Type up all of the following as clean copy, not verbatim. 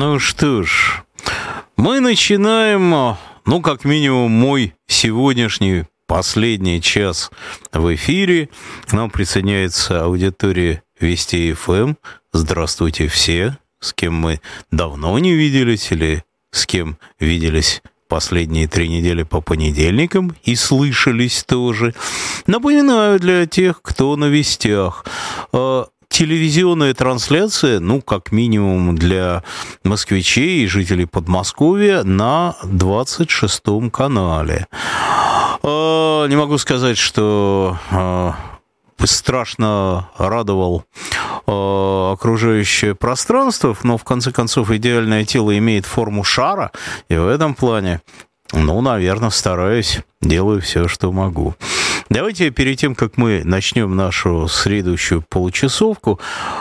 Ну что ж, мы начинаем, как минимум, мой сегодняшний последний час в эфире. К нам присоединяется аудитория Вести ФМ. Здравствуйте все, с кем мы давно не виделись или с кем виделись последние 3 недели по понедельникам и слышались тоже. Напоминаю для тех, кто на вестях. Телевизионная трансляция, как минимум для москвичей и жителей Подмосковья на 26-м канале. Не могу сказать, что страшно радовал окружающее пространство, но в конце концов идеальное тело имеет форму шара, и в этом плане, наверное, стараюсь, делаю все, что могу. Давайте перед тем, как мы начнем нашу следующую получасовку,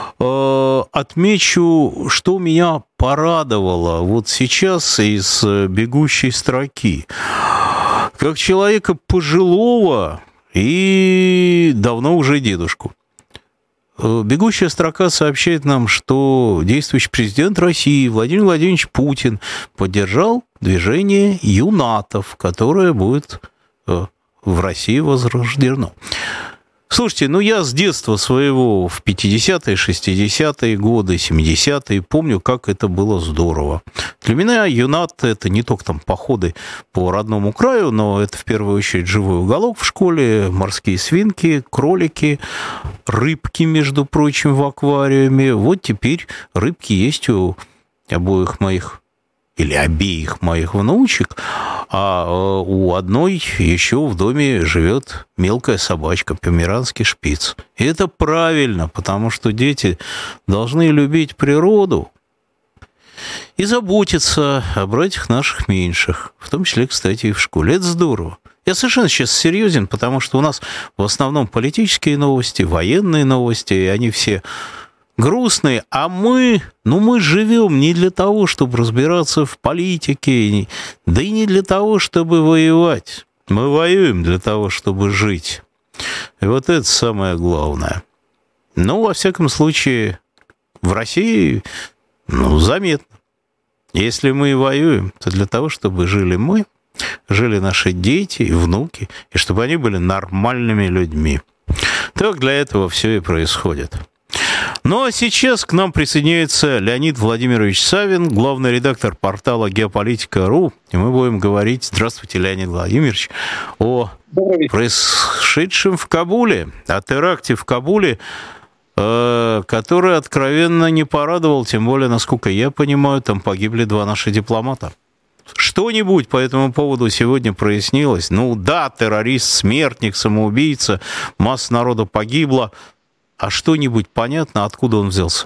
отмечу, что меня порадовало вот сейчас из бегущей строки. Как человека пожилого и давно уже дедушку. Бегущая строка сообщает нам, что действующий президент России Владимир Владимирович Путин поддержал движение юнатов, которое будет в России возрождено. Слушайте, я с детства своего в 50-е, 60-е годы, 70-е помню, как это было здорово. Для меня юнат — это не только там походы по родному краю, но это в первую очередь живой уголок в школе, морские свинки, кролики, рыбки, между прочим, в аквариуме. Вот теперь рыбки есть у обеих моих внучек, а у одной еще в доме живет мелкая собачка, померанский шпиц. И это правильно, потому что дети должны любить природу и заботиться о братьях наших меньших, в том числе, кстати, и в школе. Это здорово. Я совершенно сейчас серьезен, потому что у нас в основном политические новости, военные новости, и они все грустные, а мы живем не для того, чтобы разбираться в политике, да и не для того, чтобы воевать. Мы воюем для того, чтобы жить. И вот это самое главное. Во всяком случае, в России, заметно. Если мы воюем, то для того, чтобы жили мы, жили наши дети и внуки, и чтобы они были нормальными людьми. Так для этого все и происходит. А сейчас к нам присоединяется Леонид Владимирович Савин, главный редактор портала «Геополитика.ру», и мы будем говорить, здравствуйте, Леонид Владимирович, о происшедшем в Кабуле, о теракте в Кабуле, который откровенно не порадовал, тем более, насколько я понимаю, там погибли 2 наших дипломата. Что-нибудь по этому поводу сегодня прояснилось? Да, террорист, смертник, самоубийца, масса народу погибла. А что-нибудь понятно, откуда он взялся?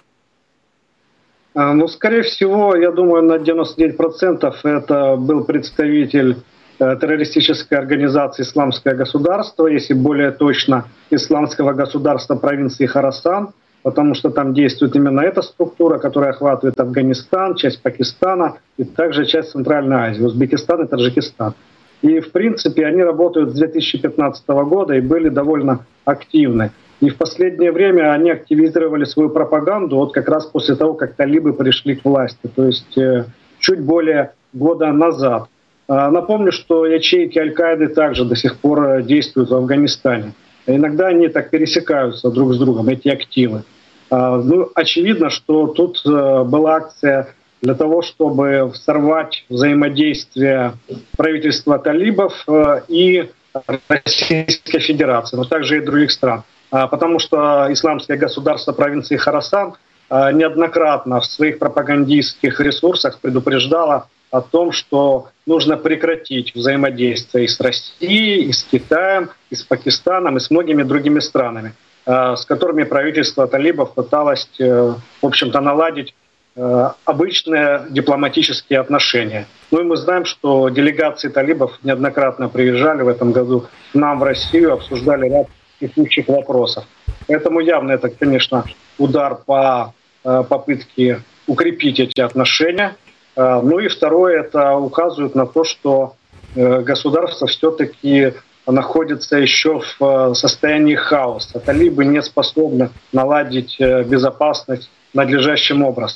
Скорее всего, я думаю, на 99% это был представитель террористической организации «Исламское государство», если более точно, «Исламского государства» провинции Хорасан, потому что там действует именно эта структура, которая охватывает Афганистан, часть Пакистана и также часть Центральной Азии, Узбекистан и Таджикистан. И, в принципе, они работают с 2015 года и были довольно активны. И в последнее время они активизировали свою пропаганду как раз после того, как талибы пришли к власти, то есть чуть более года назад. Напомню, что ячейки Аль-Каиды также до сих пор действуют в Афганистане. Иногда они так пересекаются друг с другом, эти активы. Очевидно, что тут была акция для того, чтобы сорвать взаимодействие правительства талибов и Российской Федерации, но также и других стран. Потому что Исламское государство провинции Хорасан неоднократно в своих пропагандистских ресурсах предупреждало о том, что нужно прекратить взаимодействие и с Россией, и с Китаем, и с Пакистаном, и с многими другими странами, с которыми правительство талибов пыталось, в общем-то, наладить обычные дипломатические отношения. И мы знаем, что делегации талибов неоднократно приезжали в этом году к нам в Россию, обсуждали ряд текущих вопросов. Поэтому явно это, конечно, удар по попытке укрепить эти отношения. И второе, это указывает на то, что государство все-таки находится еще в состоянии хаоса. Талибы не способны наладить безопасность надлежащим образом.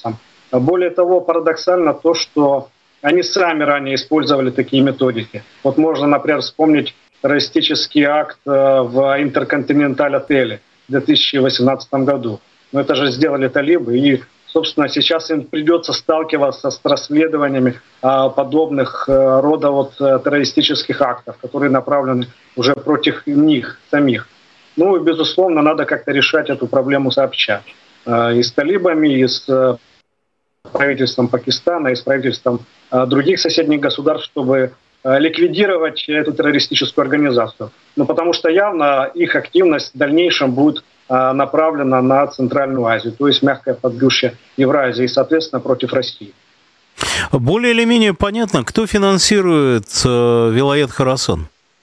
Более того, парадоксально то, что они сами ранее использовали такие методики. Вот можно, например, вспомнить террористический акт в Интерконтиненталь-отеле в 2018 году. Но это же сделали талибы, и, собственно, сейчас им придется сталкиваться с расследованиями подобных рода террористических актов, которые направлены уже против них самих. Ну и, безусловно, надо как-то решать эту проблему сообща. И с талибами, и с правительством Пакистана, и с правительством других соседних государств, чтобы ликвидировать эту террористическую организацию. Ну, потому что явно их активность в дальнейшем будет направлена на Центральную Азию, то есть мягкое подбрюшье Евразии, и, соответственно, против России. Более или менее понятно, кто финансирует вилает Хорасан?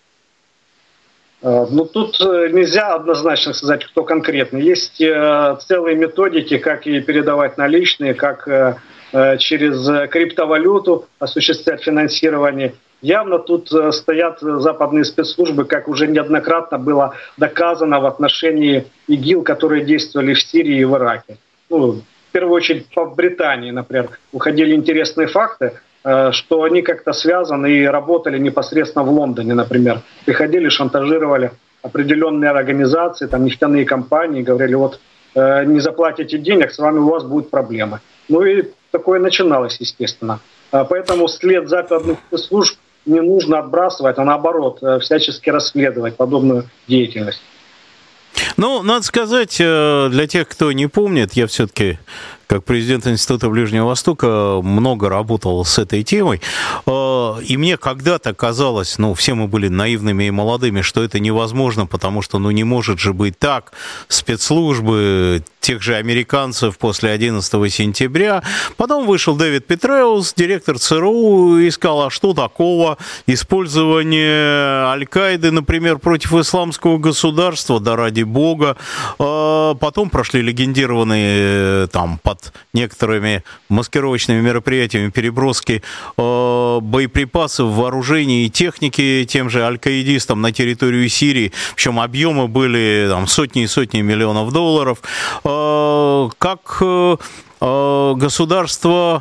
Ну, тут нельзя однозначно сказать, кто конкретно. Есть целые методики, как и передавать наличные, как через криптовалюту осуществлять финансирование. Явно тут стоят западные спецслужбы, как уже неоднократно было доказано в отношении ИГИЛ, которые действовали в Сирии и в Ираке. Ну, в первую очередь по Британии, например, уходили интересные факты, что они как-то связаны и работали непосредственно в Лондоне, например. Приходили, шантажировали определенные организации, там, нефтяные компании, говорили, вот не заплатите денег, с вами у вас будут проблемы. Ну и такое начиналось, естественно. Поэтому след западных служб не нужно отбрасывать, а наоборот, всячески расследовать подобную деятельность. Ну, надо сказать, для тех, кто не помнит, я все-таки, как президент Института Ближнего Востока, много работал с этой темой. И мне когда-то казалось, ну, все мы были наивными и молодыми, что это невозможно, потому что, ну, не может же быть так. Спецслужбы тех же американцев после 11 сентября. Потом вышел Дэвид Петреус, директор ЦРУ, и сказал, а что такого? Использование Аль-Каиды, например, против исламского государства, да ради бога. Потом прошли легендированные там под некоторыми маскировочными мероприятиями переброски боеприпасов, вооружений и техники тем же аль-каидистам на территорию Сирии. Причем объемы были там, сотни и сотни миллионов долларов. Как государство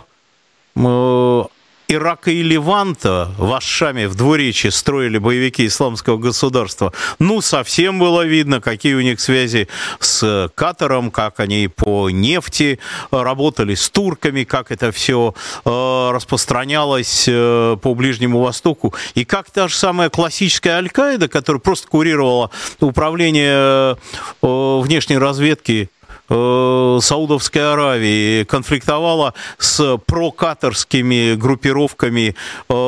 Ирака и Леванта в Аш-Шаме, в двуречье строили боевики исламского государства. Ну, совсем было видно, какие у них связи с Катаром, как они по нефти работали с турками, как это все распространялось по Ближнему Востоку. И как та же самая классическая Аль-Каида, которая просто курировала управление внешней разведки Саудовской Аравии, конфликтовала с прокатарскими группировками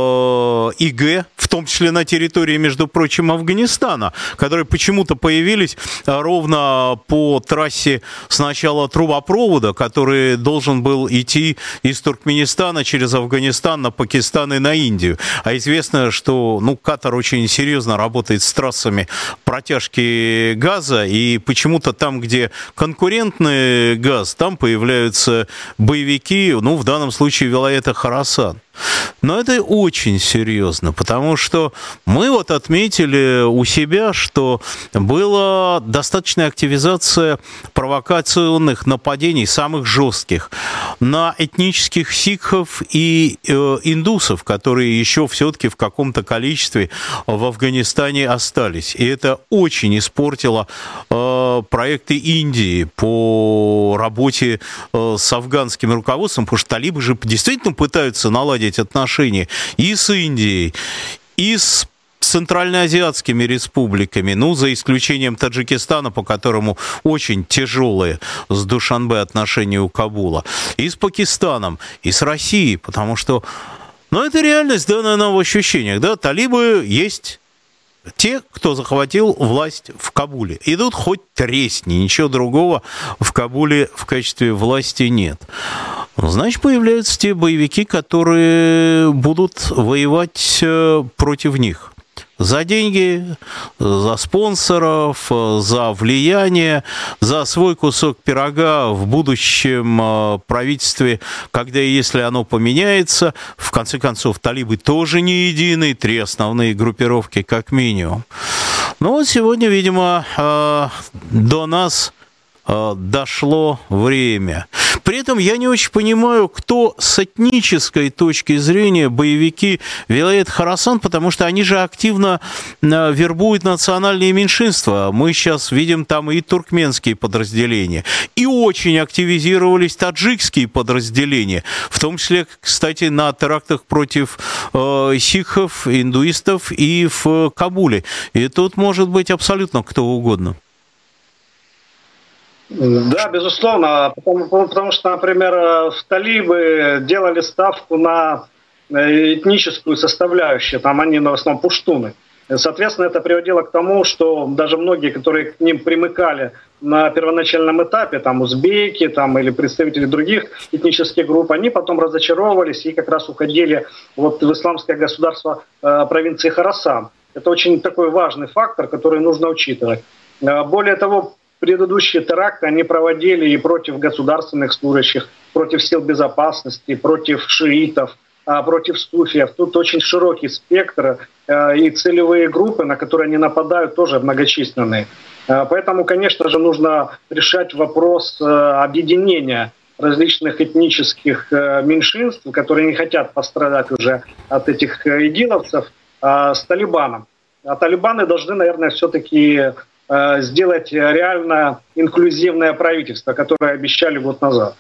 ИГ, в том числе на территории, между прочим, Афганистана, которые почему-то появились ровно по трассе сначала трубопровода, который должен был идти из Туркменистана через Афганистан на Пакистан и на Индию. А известно, что Катар очень серьезно работает с трассами протяжки газа, и почему-то там, где конкурентный газ, там появляются боевики, в данном случае вилаята Хорасан. Но это очень серьезно, потому что мы отметили у себя, что была достаточная активизация провокационных нападений, самых жестких, на этнических сикхов и индусов, которые еще все-таки в каком-то количестве в Афганистане остались. И это очень испортило проекты Индии по работе с афганским руководством, потому что талибы же действительно пытаются наладить отношения и с Индией, и с центральноазиатскими республиками, за исключением Таджикистана, по которому очень тяжелые с Душанбе отношения у Кабула, и с Пакистаном, и с Россией, потому что, это реальность, данная нам в ощущениях, талибы есть те, кто захватил власть в Кабуле. Идут хоть тресни, ничего другого в Кабуле в качестве власти нет. Значит, появляются те боевики, которые будут воевать против них. За деньги, за спонсоров, за влияние, за свой кусок пирога в будущем правительстве, когда и если оно поменяется. В конце концов, талибы тоже не единые, 3 основные группировки как минимум. Сегодня, видимо, до нас дошло время. При этом я не очень понимаю, кто с этнической точки зрения боевики Вилает Хорасан, потому что они же активно вербуют национальные меньшинства. Мы сейчас видим там и туркменские подразделения, и очень активизировались таджикские подразделения, в том числе, кстати, на терактах против сикхов, индуистов и в Кабуле. И тут может быть абсолютно кто угодно. Да, безусловно, потому что, например, талибы делали ставку на этническую составляющую, там они в основном пуштуны. Соответственно, это приводило к тому, что даже многие, которые к ним примыкали на первоначальном этапе, там узбеки там, или представители других этнических групп, они потом разочаровывались и как раз уходили вот в исламское государство провинции Хорасан. Это очень такой важный фактор, который нужно учитывать. Более того, предыдущие теракты они проводили и против государственных служащих, против сил безопасности, против шиитов, против суфиев. Тут очень широкий спектр, и целевые группы, на которые они нападают, тоже многочисленные. Поэтому, конечно же, нужно решать вопрос объединения различных этнических меньшинств, которые не хотят пострадать уже от этих игиловцев, с Талибаном. А талибаны должны, наверное, все-таки сделать реально инклюзивное правительство, которое обещали год назад.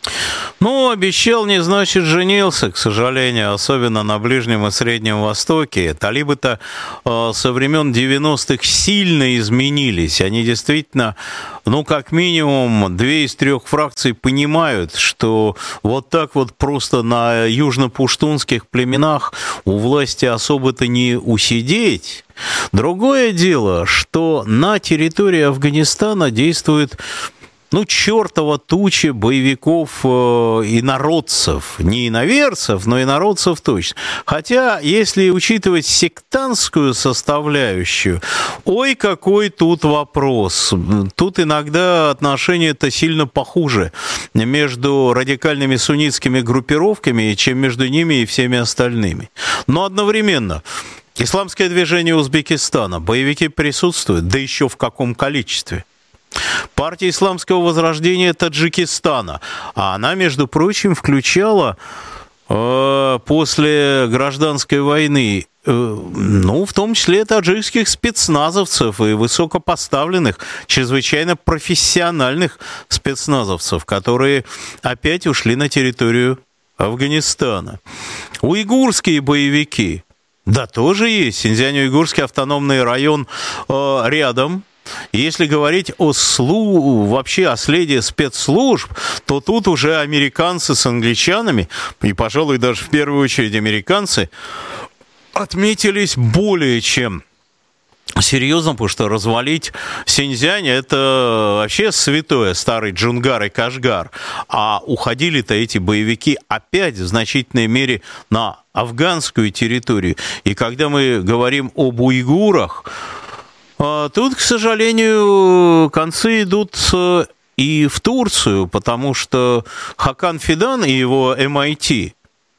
Ну, обещал не значит женился, к сожалению, особенно на Ближнем и Среднем Востоке. Талибы-то со времен 90-х сильно изменились. Они действительно, ну, как минимум, 2 из 3 фракций понимают, что вот так вот просто на южно-пуштунских племенах у власти особо-то не усидеть. Другое дело, что на территории Афганистана действует, ну, чертова туча боевиков и инородцев. Не иноверцев, но инородцев точно. Хотя, если учитывать сектантскую составляющую, ой, какой тут вопрос. Тут иногда отношения-то сильно похуже между радикальными суннитскими группировками, чем между ними и всеми остальными. Но одновременно исламское движение Узбекистана, боевики присутствуют, да еще в каком количестве. Партия исламского возрождения Таджикистана, а она, между прочим, включала после гражданской войны, ну, в том числе таджикских спецназовцев и высокопоставленных, чрезвычайно профессиональных спецназовцев, которые опять ушли на территорию Афганистана. Уйгурские боевики, да, тоже есть. Синьцзянь-Уйгурский автономный район рядом. Если говорить вообще о следе спецслужб, то тут уже американцы с англичанами, и, пожалуй, даже в первую очередь американцы, отметились более чем серьезно, потому что развалить Синьцзянь — это вообще святое, старый Джунгар и Кашгар. А уходили-то эти боевики опять в значительной мере на афганскую территорию. И когда мы говорим об уйгурах, тут, к сожалению, концы идут и в Турцию, потому что Хакан Фидан и его MIT,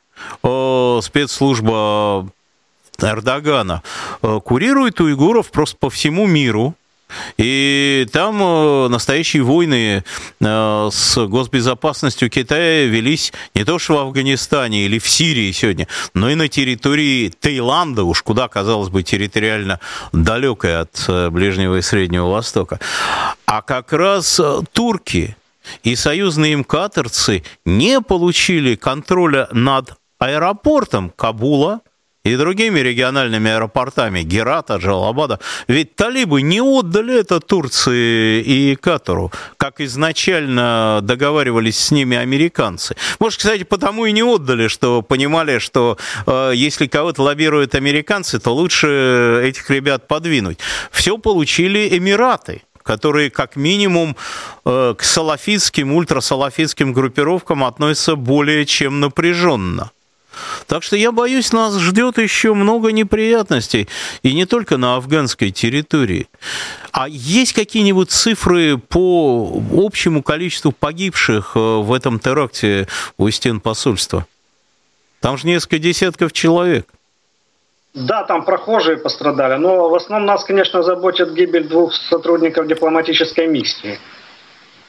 спецслужба Эрдогана, курирует уйгуров просто по всему миру. И там настоящие войны с госбезопасностью Китая велись не то что в Афганистане или в Сирии сегодня, но и на территории Таиланда, уж куда, казалось бы, территориально далекой от Ближнего и Среднего Востока. А как раз турки и союзные им катарцы не получили контроля над аэропортом Кабула и другими региональными аэропортами Герата, Джалабада. Ведь талибы не отдали это Турции и Катару, как изначально договаривались с ними американцы. Может, кстати, потому и не отдали, что понимали, что если кого-то лоббируют американцы, то лучше этих ребят подвинуть. Все получили Эмираты, которые как минимум к салафитским, ультрасалафитским группировкам относятся более чем напряженно. Так что я боюсь, нас ждет еще много неприятностей, и не только на афганской территории. А есть какие-нибудь цифры по общему количеству погибших в этом теракте у стен посольства? Там же несколько десятков человек. Да, там прохожие пострадали, но в основном нас, конечно, заботит гибель 2 сотрудников дипломатической миссии.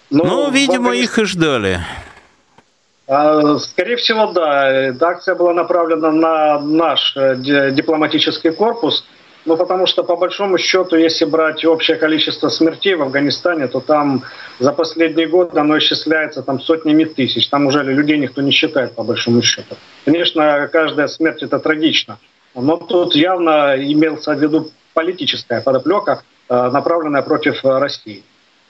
Ну, видимо, их и ждали. Скорее всего, да. Эта акция была направлена на наш дипломатический корпус, ну, потому что, по большому счету, если брать общее количество смертей в Афганистане, то там за последний год оно исчисляется там сотнями тысяч. Там уже людей никто не считает, по большому счету. Конечно, каждая смерть – это трагично, но тут явно имелся в виду политическая подоплека, направленная против России.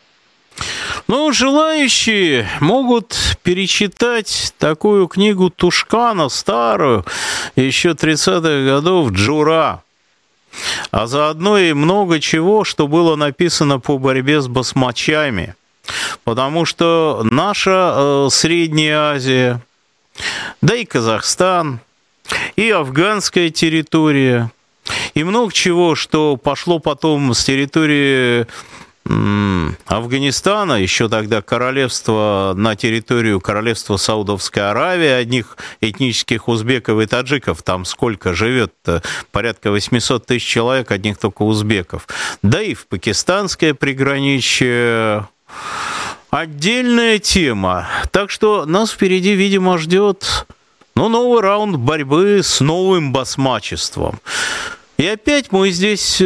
Ну, желающие могут перечитать такую книгу Тушкана, старую, еще 30-х годов, «Джура». А заодно и много чего, что было написано по борьбе с басмачами. Потому что наша Средняя Азия, да и Казахстан, и афганская территория, и много чего, что пошло потом с территории Афганистана, еще тогда королевство на территорию королевства Саудовской Аравии, одних этнических узбеков и таджиков, там сколько живет, порядка 800 тысяч человек, одних только узбеков, да и в пакистанское приграничье. Отдельная тема. Так что нас впереди, видимо, ждет новый раунд борьбы с новым басмачеством. И опять мы здесь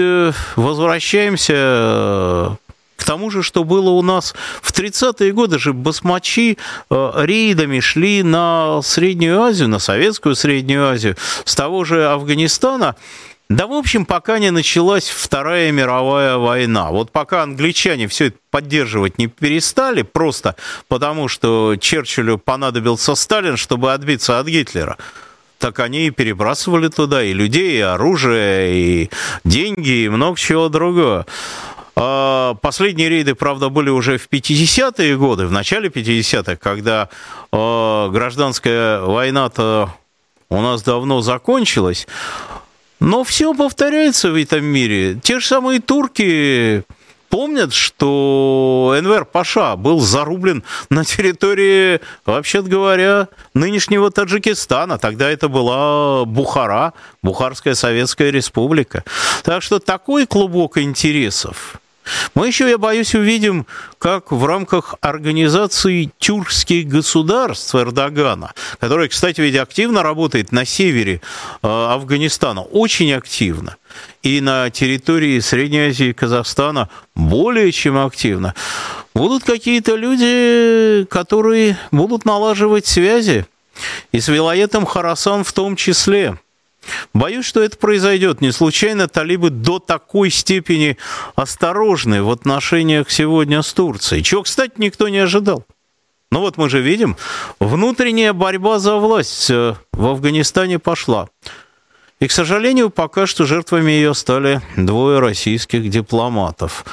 возвращаемся к тому же, что было у нас в 30-е годы же басмачи рейдами шли на Среднюю Азию, на Советскую Среднюю Азию, с того же Афганистана. Да, в общем, пока не началась Вторая мировая война. Вот пока англичане все это поддерживать не перестали, просто потому что Черчиллю понадобился Сталин, чтобы отбиться от Гитлера, так они и перебрасывали туда и людей, и оружие, и деньги, и много чего другого. Последние рейды, правда, были уже в 50-е годы, в начале 50-х, когда гражданская война-то у нас давно закончилась. Но все повторяется в этом мире. Те же самые турки помнят, что Энвер Паша был зарублен на территории, вообще-то говоря, нынешнего Таджикистана. Тогда это была Бухара, Бухарская Советская Республика. Так что такой клубок интересов. Мы еще, я боюсь, увидим, как в рамках организации тюркских государств Эрдогана, которая, кстати, ведь активно работает на севере Афганистана, очень активно, и на территории Средней Азии и Казахстана более чем активно, будут какие-то люди, которые будут налаживать связи, и с вилаятом Хорасан в том числе. Боюсь, что это произойдет. Не случайно талибы до такой степени осторожны в отношениях сегодня с Турцией, чего, кстати, никто не ожидал. Но вот мы же видим, внутренняя борьба за власть в Афганистане пошла. И, к сожалению, пока что жертвами ее стали двое российских дипломатов.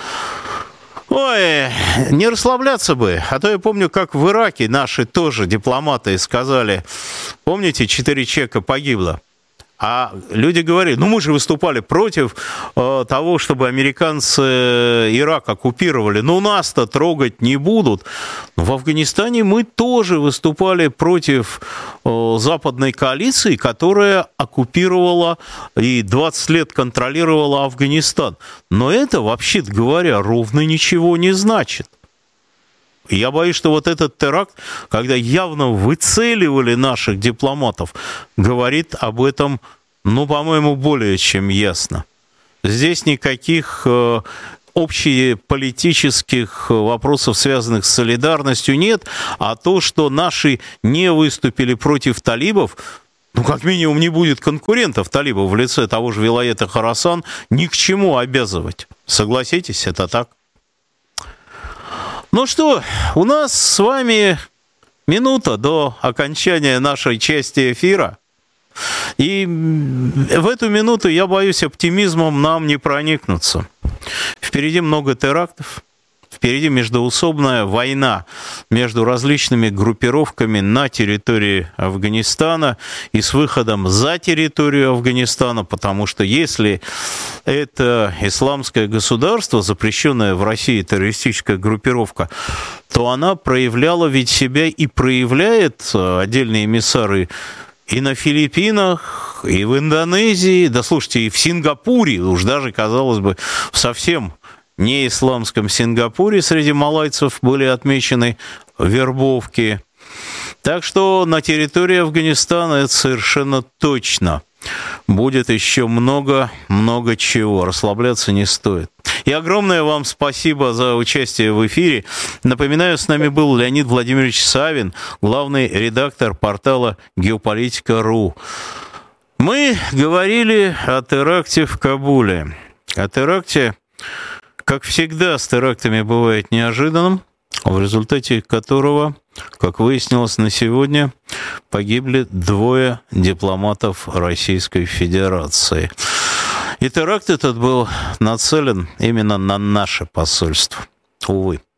Ой, не расслабляться бы. А то я помню, как в Ираке наши тоже дипломаты сказали, помните, 4 человека погибло. А люди говорили, мы же выступали против того, чтобы американцы Ирак оккупировали. Нас-то трогать не будут. В Афганистане мы тоже выступали против западной коалиции, которая оккупировала и 20 лет контролировала Афганистан. Но это, вообще-то говоря, ровно ничего не значит. Я боюсь, что вот этот теракт, когда явно выцеливали наших дипломатов, говорит об этом, по-моему, более чем ясно. Здесь никаких общеполитических вопросов, связанных с солидарностью, нет, а то, что наши не выступили против талибов, как минимум не будет конкурентов талибов в лице того же вилаята Хорасан, ни к чему обязывать. Согласитесь, это так. Ну что, у нас с вами минута до окончания нашей части эфира. И в эту минуту, я боюсь, оптимизмом нам не проникнуться. Впереди много терактов, впереди междоусобная война между различными группировками на территории Афганистана и с выходом за территорию Афганистана, потому что если это исламское государство, запрещенная в России террористическая группировка, то она проявляла ведь себя и проявляет, отдельные эмиссары, и на Филиппинах, и в Индонезии, да слушайте, и в Сингапуре, уж даже, казалось бы, в совсем неисламском Сингапуре среди малайцев были отмечены вербовки. Так что на территории Афганистана это совершенно точно будет еще много чего. Расслабляться не стоит. И огромное вам спасибо за участие в эфире. Напоминаю, с нами был Леонид Владимирович Савин, главный редактор портала «Геополитика.ру». Мы говорили о теракте в Кабуле. О теракте, как всегда, с терактами бывает неожиданным, в результате которого, как выяснилось на сегодня, погибли 2 дипломатов Российской Федерации. И теракт этот был нацелен именно на наше посольство. Увы.